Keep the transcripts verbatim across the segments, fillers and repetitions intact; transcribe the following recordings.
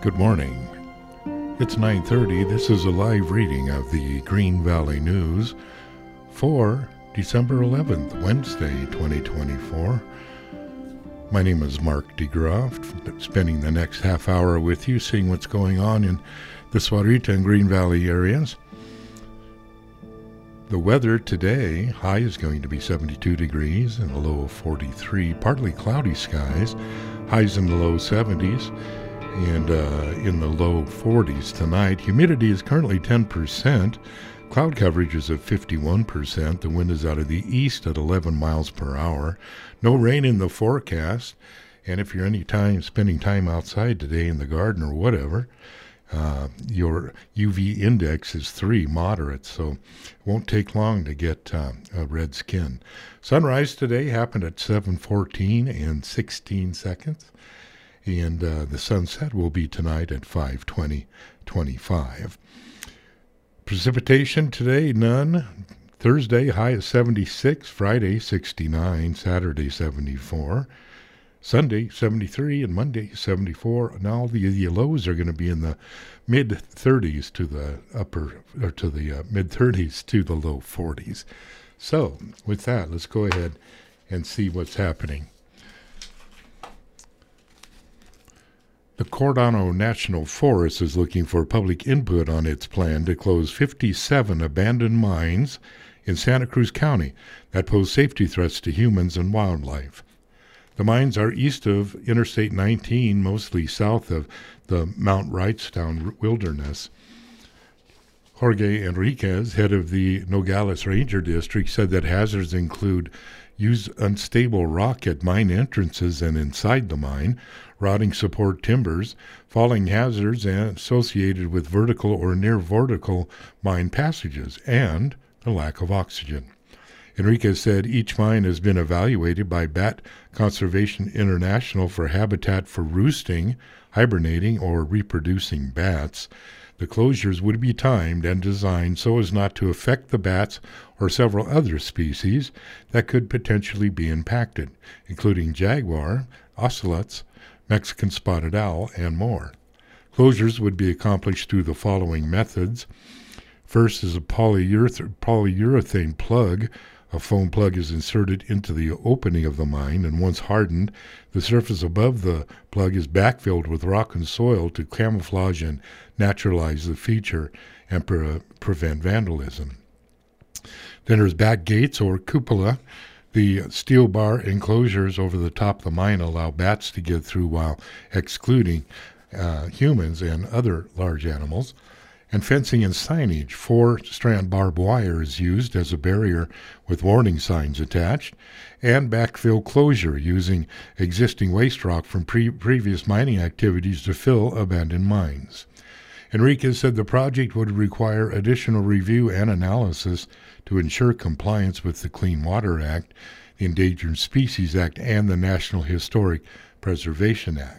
Good morning. It's nine thirty. This is a live reading of the Green Valley News for December eleventh, Wednesday, twenty twenty-four. My name is Mark DeGroff, spending the next half hour with you, seeing what's going on in the Sahuarita and Green Valley areas. The weather today, high is going to be seventy-two degrees and a low of forty-three. Partly cloudy skies, highs in the low seventies and uh, in the low forties tonight. Humidity is currently ten percent. Cloud coverage is at fifty-one percent. The wind is out of the east at eleven miles per hour. No rain in the forecast. And if you're any time spending time outside today in the garden or whatever, Uh, your U V index is three, moderate, so it won't take long to get uh, a red skin. Sunrise today happened at seven fourteen and sixteen seconds, and uh, the sunset will be tonight at five twenty twenty-five. Precipitation today, none. Thursday, high at seventy-six, Friday, sixty-nine, Saturday, seventy-four. Sunday, seventy-three, and Monday, seventy-four. Now the, the lows are going to be in the mid-thirties to the upper, or to the uh, mid-thirties to the low forties. So, with that, let's go ahead and see what's happening. The Cordano National Forest is looking for public input on its plan to close fifty-seven abandoned mines in Santa Cruz County that pose safety threats to humans and wildlife. The mines are east of Interstate nineteen, mostly south of the Mount Wrightstown Wilderness. Jorge Enriquez, head of the Nogales Ranger District, said that hazards include use unstable rock at mine entrances and inside the mine, rotting support timbers, falling hazards and associated with vertical or near vertical mine passages, and the lack of oxygen. Enriquez said each mine has been evaluated by Bat Conservation International for habitat for roosting, hibernating, or reproducing bats. The closures would be timed and designed so as not to affect the bats or several other species that could potentially be impacted, including jaguar, ocelots, Mexican spotted owl, and more. Closures would be accomplished through the following methods. First is a polyureth- polyurethane plug. A foam plug is inserted into the opening of the mine, and once hardened, the surface above the plug is backfilled with rock and soil to camouflage and naturalize the feature and pre- prevent vandalism. Then there's back gates or cupola. The steel bar enclosures over the top of the mine allow bats to get through while excluding uh, humans and other large animals. And fencing and signage. Four-strand barbed wire is used as a barrier with warning signs attached, and backfill closure using existing waste rock from pre- previous mining activities to fill abandoned mines. Enriquez said the project would require additional review and analysis to ensure compliance with the Clean Water Act, the Endangered Species Act, and the National Historic Preservation Act.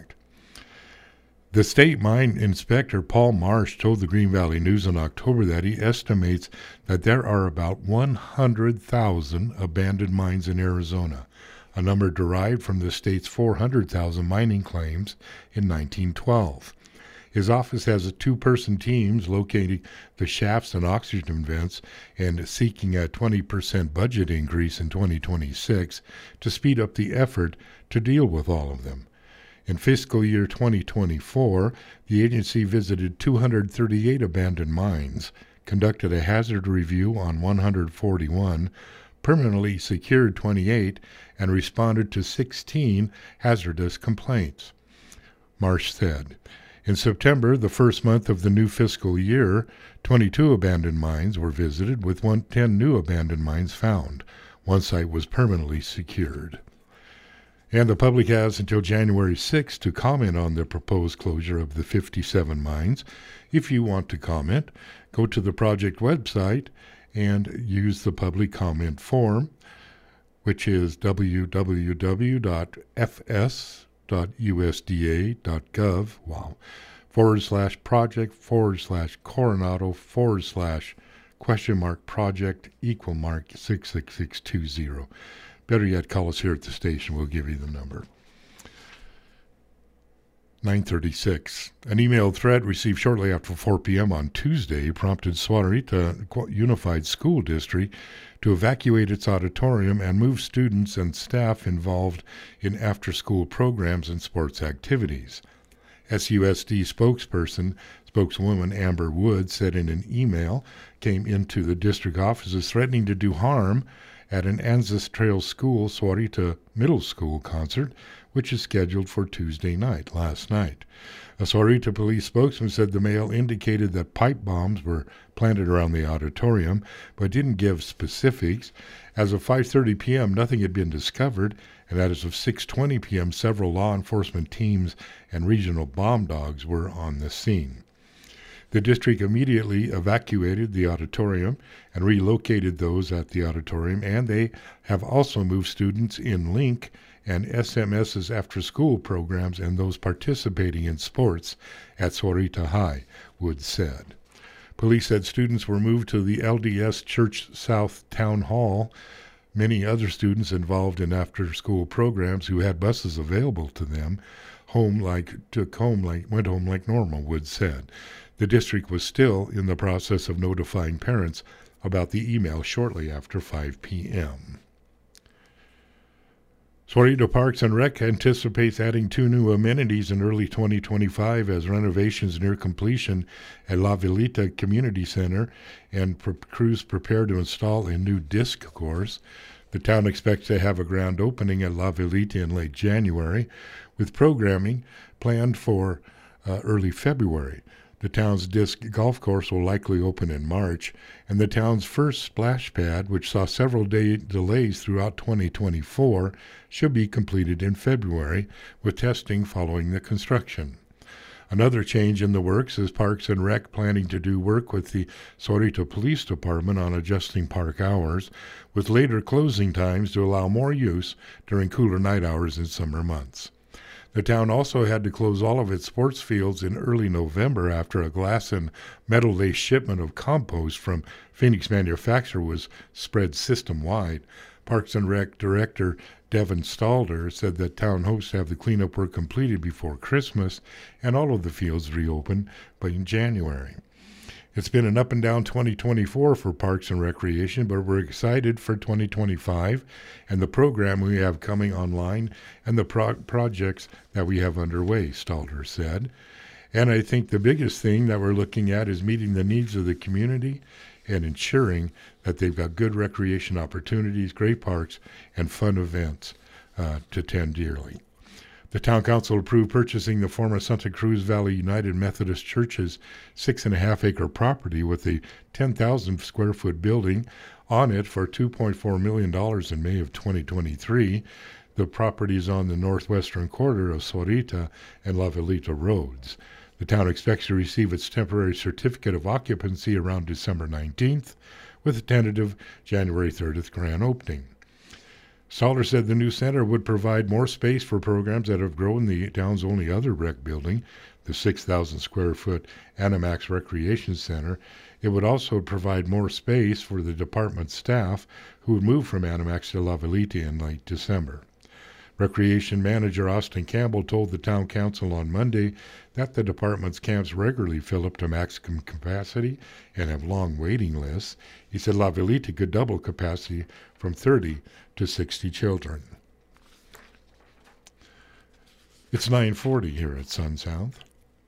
The state mine inspector, Paul Marsh, told the Green Valley News in October that he estimates that there are about one hundred thousand abandoned mines in Arizona, a number derived from the state's four hundred thousand mining claims in nineteen twelve. His office has a two-person teams locating the shafts and oxygen vents and seeking a twenty percent budget increase in twenty twenty-six to speed up the effort to deal with all of them. In fiscal year twenty twenty-four, the agency visited two hundred thirty-eight abandoned mines, conducted a hazard review on one hundred forty-one, permanently secured twenty-eight, and responded to sixteen hazardous complaints. Marsh said, in September, the first month of the new fiscal year, twenty-two abandoned mines were visited, with one hundred ten new abandoned mines found. One site was permanently secured. And the public has until January sixth to comment on the proposed closure of the fifty-seven mines. If you want to comment, go to the project website and use the public comment form, which is w w w dot f s dot u s d a dot gov, wow, forward slash project forward slash Coronado forward slash question mark project equal mark six six six two zero. Better yet, call us here at the station. We'll give you the number. nine thirty-six. An email thread received shortly after four p.m. on Tuesday prompted Sahuarita Unified School District to evacuate its auditorium and move students and staff involved in after-school programs and sports activities. S U S D spokesperson, spokeswoman Amber Wood said in an email came into the district offices threatening to do harm at an Anzas Trail School Sahuarita Middle School concert, which is scheduled for Tuesday night, last night. A Sahuarita police spokesman said the mail indicated that pipe bombs were planted around the auditorium, but didn't give specifics. As of five thirty p.m., nothing had been discovered, and as of six twenty p.m., several law enforcement teams and regional bomb dogs were on the scene. The district immediately evacuated the auditorium and relocated those at the auditorium, and they have also moved students in Link and S M S's after-school programs and those participating in sports at Sahuarita High, Wood said. Police said students were moved to the L D S Church South Town Hall. Many other students involved in after-school programs who had buses available to them home like took home like went home like normal, Wood said. The district was still in the process of notifying parents about the email shortly after five p.m. Sahuarita Parks and Rec anticipates adding two new amenities in early twenty twenty-five as renovations near completion at La Vilita Community Center and pre- crews prepare to install a new disc course. The town expects to have a grand opening at La Vilita in late January, with programming planned for uh, early February. The town's disc golf course will likely open in March, and the town's first splash pad, which saw several day delays throughout twenty twenty-four, should be completed in February, with testing following the construction. Another change in the works is Parks and Rec planning to do work with the Sahuarita Police Department on adjusting park hours, with later closing times to allow more use during cooler night hours in summer months. The town also had to close all of its sports fields in early November after a glass and metal-laced shipment of compost from Phoenix Manufacturer was spread system-wide. Parks and Rec Director Devin Stalder said that town hopes to have the cleanup work completed before Christmas and all of the fields reopened by in January. It's been an up-and-down twenty twenty-four for Parks and Recreation, but we're excited for twenty twenty-five and the program we have coming online and the pro- projects that we have underway, Stalder said. And I think the biggest thing that we're looking at is meeting the needs of the community and ensuring that they've got good recreation opportunities, great parks, and fun events uh, to attend yearly. The Town Council approved purchasing the former Santa Cruz Valley United Methodist Church's six and a half acre property with a ten thousand square foot building on it for two point four million dollars in May of twenty twenty-three. The property is on the northwestern corridor of Sahuarita and La Vilita roads. The town expects to receive its temporary certificate of occupancy around December nineteenth, with a tentative January thirtieth grand opening. Stalder said the new center would provide more space for programs that have grown the town's only other rec building, the six thousand square foot Animax Recreation Center. It would also provide more space for the department staff who would move from Animax to La Vilita in late December. Recreation Manager Austin Campbell told the Town Council on Monday that the department's camps regularly fill up to maximum capacity and have long waiting lists. He said La Vilita could double capacity from thirty to sixty children. It's nine forty here at Sun South.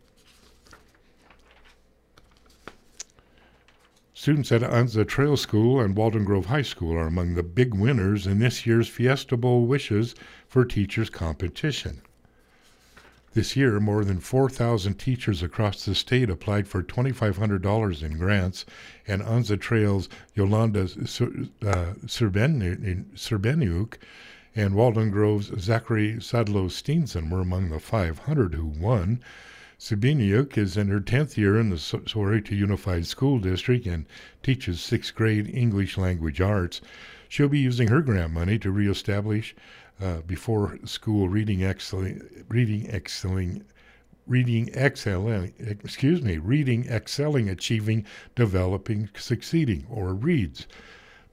Students at Anza Trail School and Walden Grove High School are among the big winners in this year's Fiesta Bowl Wishes for Teachers competition. This year, more than four thousand teachers across the state applied for two thousand five hundred dollars in grants, and Anza Trail's Yolanda uh, Serbeniuk and Walden Grove's Zachary Sadlo Steenson were among the five hundred who won. Serbeniuk is in her tenth year in the Sahuarita Unified School District and teaches sixth grade English language arts. She'll be using her grant money to reestablish uh, before school reading excelling, reading excelling, reading excelling, excuse me, reading excelling, achieving, developing, succeeding, or READS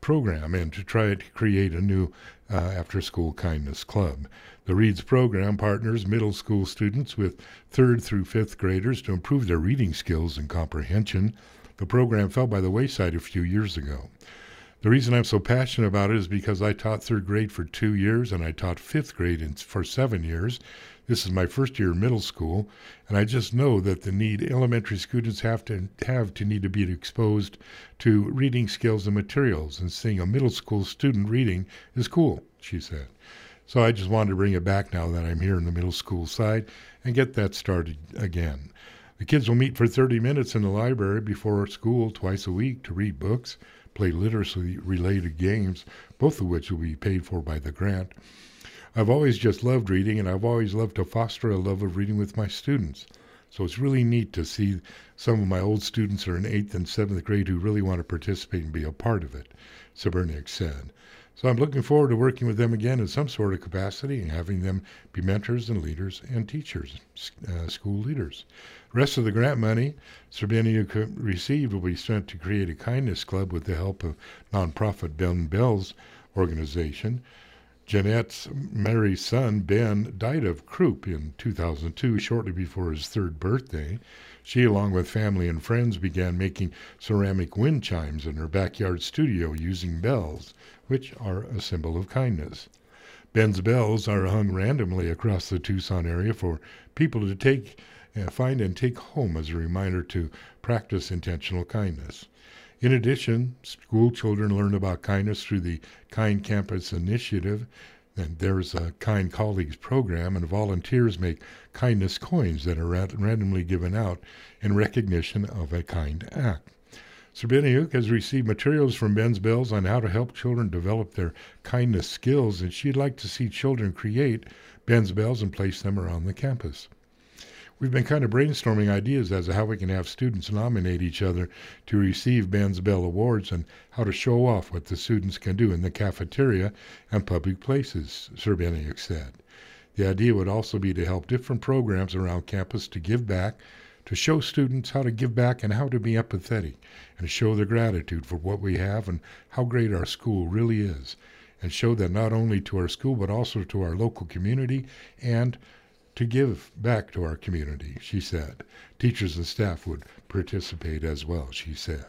program and to try to create a new uh, after-school kindness club. The READS program partners middle school students with third through fifth graders to improve their reading skills and comprehension. The program fell by the wayside a few years ago. The reason I'm so passionate about it is because I taught third grade for two years and I taught fifth grade in, for seven years. This is my first year in middle school, and I just know that the need elementary students have to have to need to be exposed to reading skills and materials, and seeing a middle school student reading is cool, she said. So I just wanted to bring it back now that I'm here in the middle school side and get that started again. The kids will meet for thirty minutes in the library before school twice a week to read books, play literacy-related games, both of which will be paid for by the grant. I've always just loved reading, and I've always loved to foster a love of reading with my students. So it's really neat to see some of my old students are in eighth and seventh grade who really want to participate and be a part of it, Saberniak said. So I'm looking forward to working with them again in some sort of capacity and having them be mentors and leaders and teachers, uh, school leaders. The rest of the grant money Saberniak received will be spent to create a kindness club with the help of nonprofit Ben Bell's organization. Jeanette's Mary's son, Ben, died of croup in two thousand two, shortly before his third birthday. She, along with family and friends, began making ceramic wind chimes in her backyard studio using bells, which are a symbol of kindness. Ben's bells are hung randomly across the Tucson area for people to take, uh, find and take home as a reminder to practice intentional kindness. In addition, school children learn about kindness through the Kind Campus Initiative, and there's a Kind Colleagues program, and volunteers make kindness coins that are randomly given out in recognition of a kind act. Saberniak has received materials from Ben's Bells on how to help children develop their kindness skills, and she'd like to see children create Ben's Bells and place them around the campus. We've been kind of brainstorming ideas as to how we can have students nominate each other to receive Ben's Bell Awards and how to show off what the students can do in the cafeteria and public places, Saberniak said. The idea would also be to help different programs around campus to give back, to show students how to give back and how to be empathetic, and show their gratitude for what we have and how great our school really is, and show that not only to our school but also to our local community and to give back to our community, she said. Teachers and staff would participate as well, she said.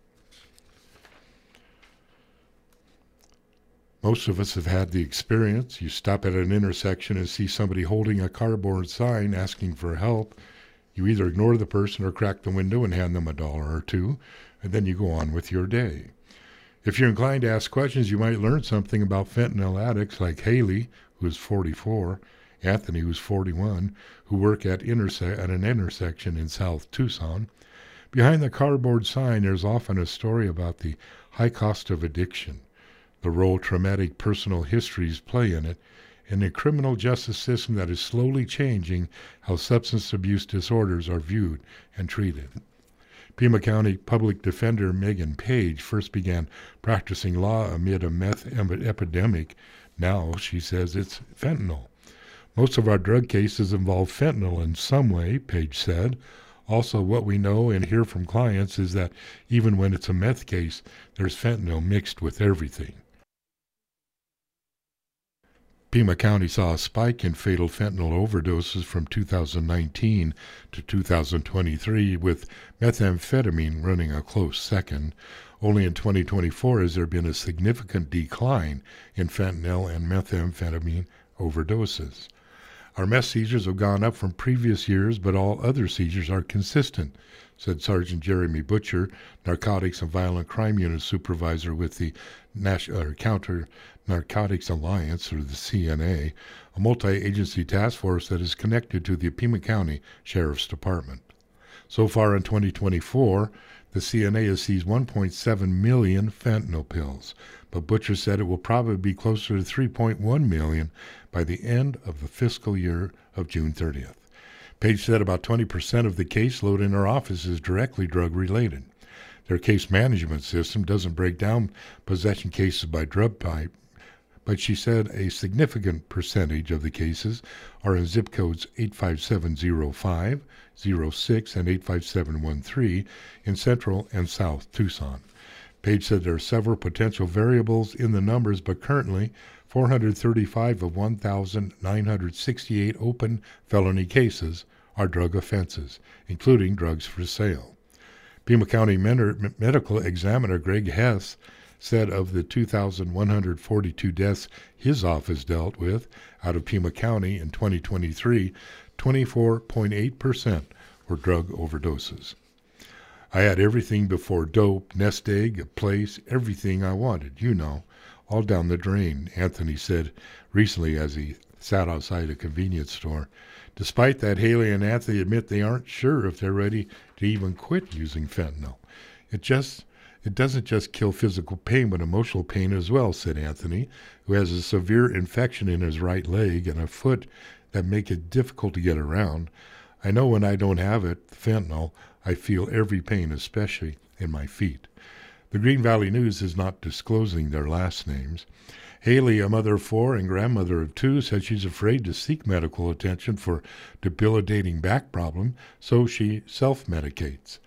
Most of us have had the experience. You stop at an intersection and see somebody holding a cardboard sign asking for help. You either ignore the person or crack the window and hand them a dollar or two, and then you go on with your day. If you're inclined to ask questions, you might learn something about fentanyl addicts like Haley, who is forty-four, Anthony, who's forty-one, who work at, interse- at an intersection in South Tucson. Behind the cardboard sign, there's often a story about the high cost of addiction, the role traumatic personal histories play in it, and a criminal justice system that is slowly changing how substance abuse disorders are viewed and treated. Pima County Public Defender Megan Page first began practicing law amid a meth epidemic. Now, she says, it's fentanyl. Most of our drug cases involve fentanyl in some way, Page said. Also, what we know and hear from clients is that even when it's a meth case, there's fentanyl mixed with everything. Pima County saw a spike in fatal fentanyl overdoses from two thousand nineteen to two thousand twenty-three, with methamphetamine running a close second. Only in twenty twenty-four has there been a significant decline in fentanyl and methamphetamine overdoses. Our meth seizures have gone up from previous years, but all other seizures are consistent, said Sergeant Jeremy Butcher, Narcotics and Violent Crime Unit Supervisor with the National Counter Narcotics Alliance, or the C N A, a multi-agency task force that is connected to the Pima County Sheriff's Department. So far in twenty twenty-four, the C N A has seized one point seven million fentanyl pills, but Butcher said it will probably be closer to three point one million by the end of the fiscal year of June thirtieth. Page said about twenty percent of the caseload in her office is directly drug-related. Their case management system doesn't break down possession cases by drug type, but she said a significant percentage of the cases are in zip codes eight five seven zero five, zero six, and eight five seven one three in Central and South Tucson. Page said there are several potential variables in the numbers, but currently four hundred thirty-five of one thousand nine hundred sixty-eight open felony cases are drug offenses, including drugs for sale. Pima County Med- Medical Examiner Greg Hess said of the two thousand one hundred forty-two deaths his office dealt with out of Pima County in twenty twenty-three, twenty-four point eight percent were drug overdoses. I had everything before dope, nest egg, a place, everything I wanted, you know, all down the drain, Anthony said recently as he sat outside a convenience store. Despite that, Haley and Anthony admit they aren't sure if they're ready to even quit using fentanyl. It just It doesn't just kill physical pain, but emotional pain as well, said Anthony, who has a severe infection in his right leg and a foot that make it difficult to get around. I know when I don't have it, fentanyl, I feel every pain, especially in my feet. The Green Valley News is not disclosing their last names. Haley, a mother of four and grandmother of two, said she's afraid to seek medical attention for debilitating back problem, so she self-medicates.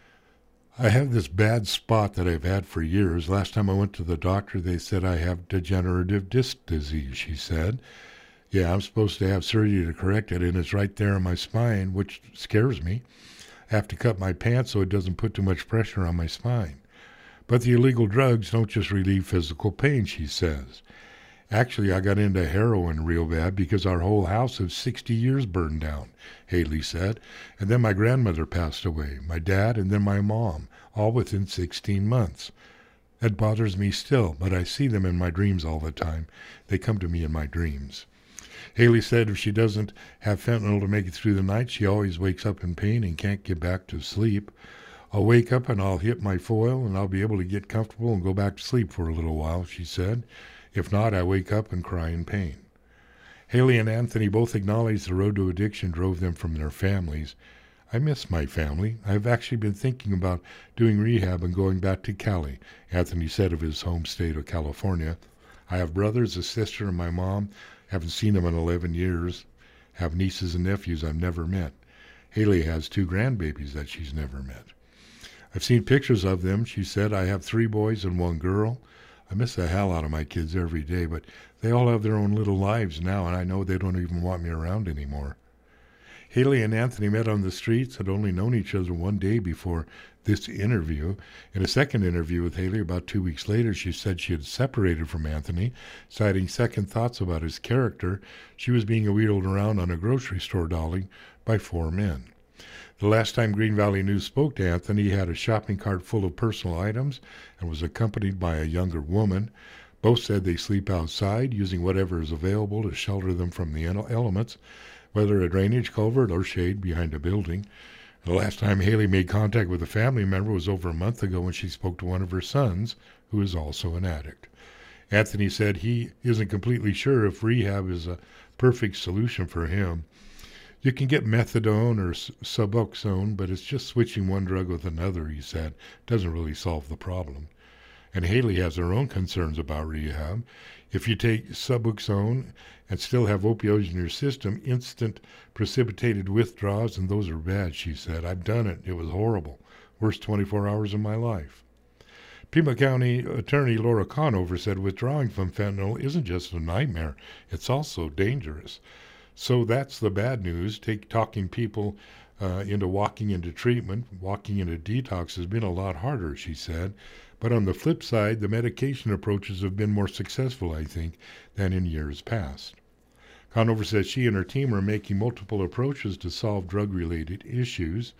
I have this bad spot that I've had for years. Last time I went to the doctor, they said I have degenerative disc disease, she said. Yeah, I'm supposed to have surgery to correct it, and it's right there in my spine, which scares me. I have to cut my pants so it doesn't put too much pressure on my spine. But the illegal drugs don't just relieve physical pain, she says. Actually, I got into heroin real bad because our whole house of sixty years burned down, Haley said. And then my grandmother passed away, my dad, and then my mom, all within sixteen months. That bothers me still, but I see them in my dreams all the time. They come to me in my dreams. Haley said if she doesn't have fentanyl to make it through the night, she always wakes up in pain and can't get back to sleep. I'll wake up and I'll hit my foil and I'll be able to get comfortable and go back to sleep for a little while, she said. If not, I wake up and cry in pain. Haley and Anthony both acknowledged the road to addiction drove them from their families. I miss my family. I've actually been thinking about doing rehab and going back to Cali, Anthony said of his home state of California. I have brothers, a sister, and my mom. Haven't seen them in eleven years. Have nieces and nephews I've never met. Haley has two grandbabies that she's never met. I've seen pictures of them, she said. I have three boys and one girl. I miss the hell out of my kids every day, but they all have their own little lives now, and I know they don't even want me around anymore. Haley and Anthony met on the streets, had only known each other one day before this interview. In a second interview with Haley about two weeks later, she said she had separated from Anthony, citing second thoughts about his character. She was being wheeled around on a grocery store dolly by four men. The last time Green Valley News spoke to Anthony, he had a shopping cart full of personal items and was accompanied by a younger woman. Both said they sleep outside, using whatever is available to shelter them from the elements, whether a drainage culvert or shade behind a building. The last time Haley made contact with a family member was over a month ago when she spoke to one of her sons, who is also an addict. Anthony said he isn't completely sure if rehab is a perfect solution for him. You can get methadone or Suboxone, but it's just switching one drug with another, he said. Doesn't really solve the problem. And Haley has her own concerns about rehab. If you take Suboxone and still have opioids in your system, instant precipitated withdrawals, and those are bad, she said. I've done it. It was horrible. Worst twenty-four hours of my life. Pima County Attorney Laura Conover said withdrawing from fentanyl isn't just a nightmare. It's also dangerous. So that's the bad news. Take talking people uh, into walking into treatment, walking into detox has been a lot harder, she said. But on the flip side, the medication approaches have been more successful, I think, than in years past. Conover says she and her team are making multiple approaches to solve drug-related issues.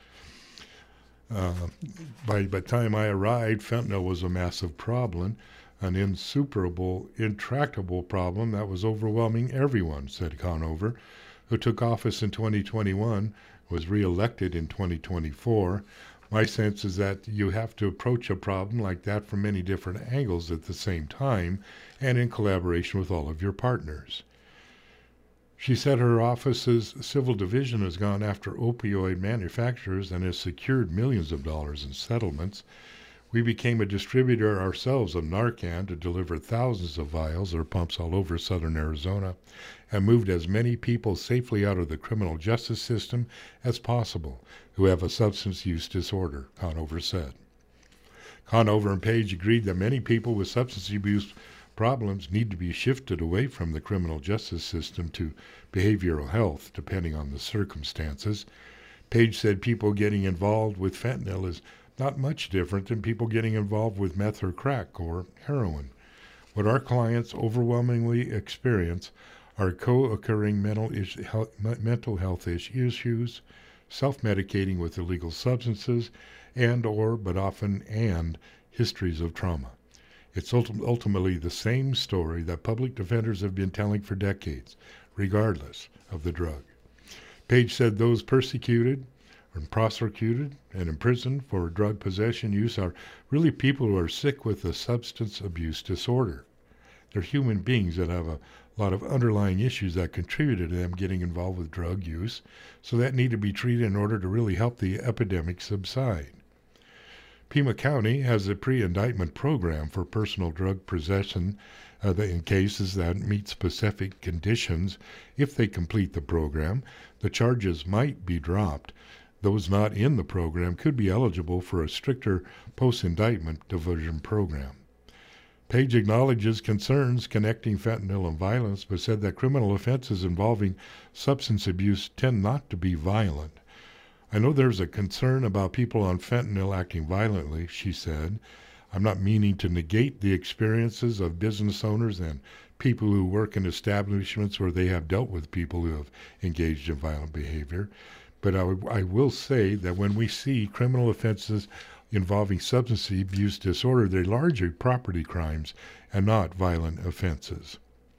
Uh, by the time I arrived, fentanyl was a massive problem, an insuperable, intractable problem that was overwhelming everyone, said Conover, who took office in twenty twenty-one, was reelected in twenty twenty-four. My sense is that you have to approach a problem like that from many different angles at the same time and in collaboration with all of your partners. She said her office's civil division has gone after opioid manufacturers and has secured millions of dollars in settlements. We became a distributor ourselves of Narcan to deliver thousands of vials or pumps all over southern Arizona and moved as many people safely out of the criminal justice system as possible who have a substance use disorder, Conover said. Conover and Page agreed that many people with substance abuse problems need to be shifted away from the criminal justice system to behavioral health, depending on the circumstances. Page said people getting involved with fentanyl is not much different than people getting involved with meth or crack or heroin. What our clients overwhelmingly experience are co-occurring mental, is- health, mental health issues, self-medicating with illegal substances, and or, but often and, histories of trauma. It's ulti- ultimately the same story that public defenders have been telling for decades, regardless of the drug. Page said those persecuted and prosecuted and imprisoned for drug possession use are really people who are sick with a substance abuse disorder. They're human beings that have a lot of underlying issues that contributed to them getting involved with drug use, so that need to be treated in order to really help the epidemic subside. Pima County has a pre-indictment program for personal drug possession uh, in cases that meet specific conditions. If they complete the program, the charges might be dropped. Those not in the program could be eligible for a stricter post-indictment diversion program. Page acknowledges concerns connecting fentanyl and violence, but said that criminal offenses involving substance abuse tend not to be violent. I know there's a concern about people on fentanyl acting violently, she said. I'm not meaning to negate the experiences of business owners and people who work in establishments where they have dealt with people who have engaged in violent behavior. But I, w- I will say that when we see criminal offenses involving substance abuse disorder, they're largely property crimes and not violent offenses.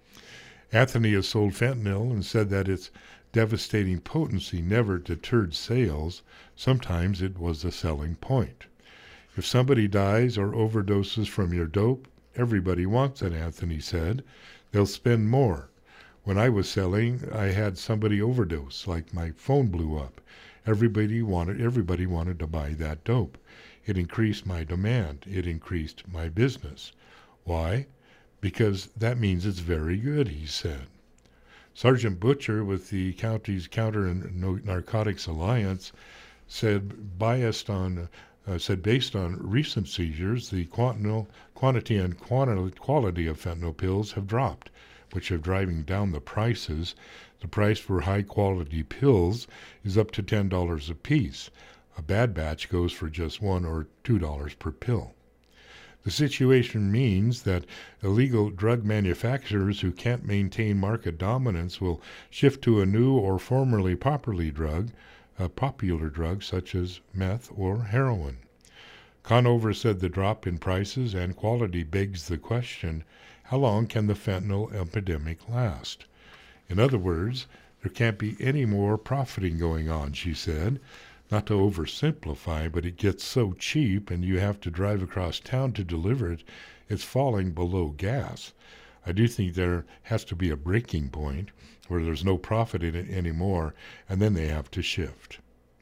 Anthony has sold fentanyl and said that its devastating potency never deterred sales. Sometimes it was a selling point. If somebody dies or overdoses from your dope, everybody wants it, Anthony said. They'll spend more. When I was selling, I had somebody overdose, like my phone blew up. Everybody wanted, everybody wanted to buy that dope. It increased my demand. It increased my business. Why? Because that means it's very good, he said. Sergeant Butcher with the county's Counter Narcotics Alliance said, biased on, uh, said based on recent seizures, the quantil, quantity and quanti- quality of fentanyl pills have dropped, which are driving down the prices. The price for high-quality pills is up to ten dollars a piece. A bad batch goes for just one or two dollars per pill. The situation means that illegal drug manufacturers who can't maintain market dominance will shift to a new or formerly popular drug, a popular drug such as meth or heroin. Conover said the drop in prices and quality begs the question, how long can the fentanyl epidemic last? In other words, there can't be any more profiting going on, she said. Not to oversimplify, but it gets so cheap and you have to drive across town to deliver it, it's falling below gas. I do think there has to be a breaking point where there's no profit in it anymore, and then they have to shift.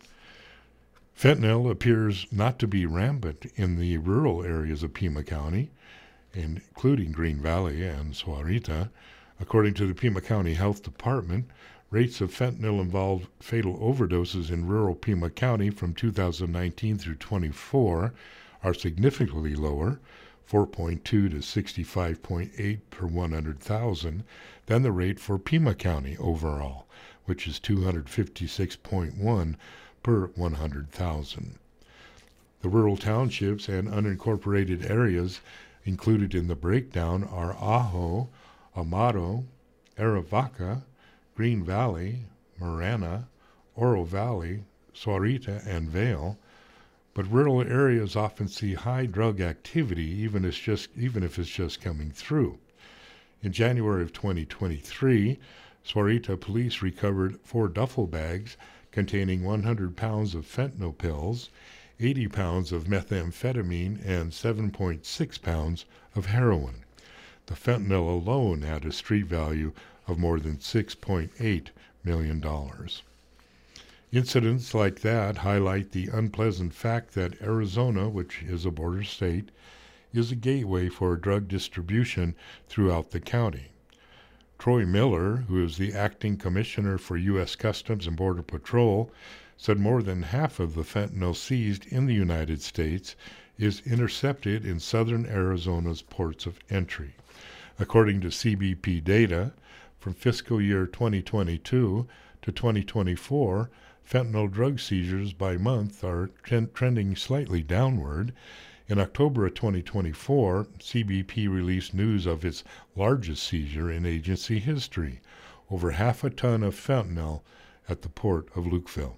Fentanyl appears not to be rampant in the rural areas of Pima County, including Green Valley and Sahuarita. According to the Pima County Health Department, rates of fentanyl-involved fatal overdoses in rural Pima County from two thousand nineteen through twenty-four are significantly lower, four point two to sixty-five point eight per one hundred thousand, than the rate for Pima County overall, which is two hundred fifty-six point one per one hundred thousand. The rural townships and unincorporated areas included in the breakdown are Ajo, Amado, Arivaca, Green Valley, Marana, Oro Valley, Sahuarita, and Vail, but rural areas often see high drug activity even, if just, even if it's just coming through. In January of twenty twenty-three, Sahuarita police recovered four duffel bags containing one hundred pounds of fentanyl pills, eighty pounds of methamphetamine, and seven point six pounds of heroin. The fentanyl alone had a street value of more than six point eight million dollars. Incidents like that highlight the unpleasant fact that Arizona, which is a border state, is a gateway for drug distribution throughout the county. Troy Miller, who is the acting commissioner for U S Customs and Border Patrol, said more than half of the fentanyl seized in the United States is intercepted in southern Arizona's ports of entry. According to C B P data, from fiscal year twenty twenty-two to twenty twenty-four, fentanyl drug seizures by month are t- trending slightly downward. In October of twenty twenty-four, C B P released news of its largest seizure in agency history, over half a ton of fentanyl at the port of Lukeville.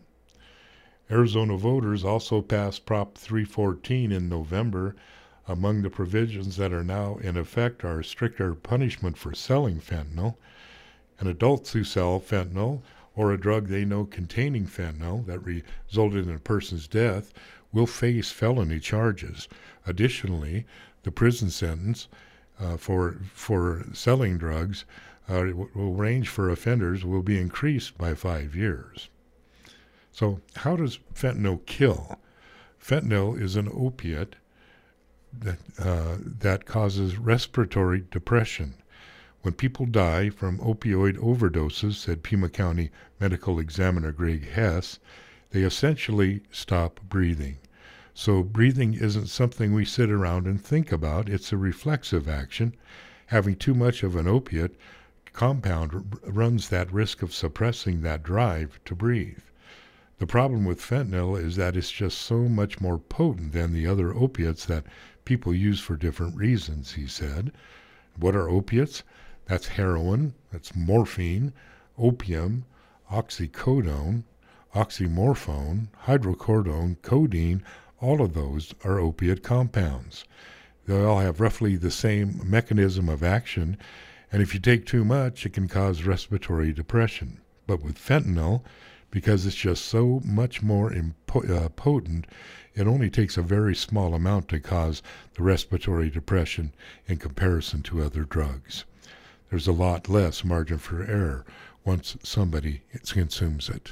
Arizona voters also passed Prop three fourteen in November. Among the provisions that are now in effect are stricter punishment for selling fentanyl, and adults who sell fentanyl or a drug they know containing fentanyl that resulted in a person's death will face felony charges. Additionally, the prison sentence uh, for for selling drugs uh, will range for offenders will be increased by five years. So how does fentanyl kill? Fentanyl is an opiate that uh, that causes respiratory depression. When people die from opioid overdoses, said Pima County Medical Examiner Greg Hess, they essentially stop breathing. So breathing isn't something we sit around and think about. It's a reflexive action. Having too much of an opiate compound r- runs that risk of suppressing that drive to breathe. The problem with fentanyl is that it's just so much more potent than the other opiates that people use for different reasons, he said. What are opiates? That's heroin, that's morphine, opium, oxycodone, oxymorphone, hydrocodone, codeine. All of those are opiate compounds. They all have roughly the same mechanism of action, and if you take too much, it can cause respiratory depression. But with fentanyl, because it's just so much more impo- uh, potent, it only takes a very small amount to cause the respiratory depression in comparison to other drugs. There's a lot less margin for error once somebody consumes it.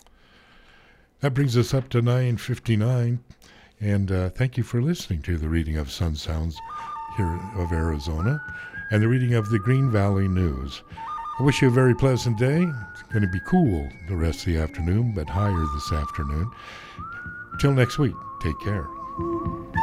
That brings us up to nine fifty-nine, and uh, thank you for listening to the reading of Sun Sounds here of Arizona and the reading of the Green Valley News. I wish you a very pleasant day. It's going to be cool the rest of the afternoon, but higher this afternoon. Till next week, take care.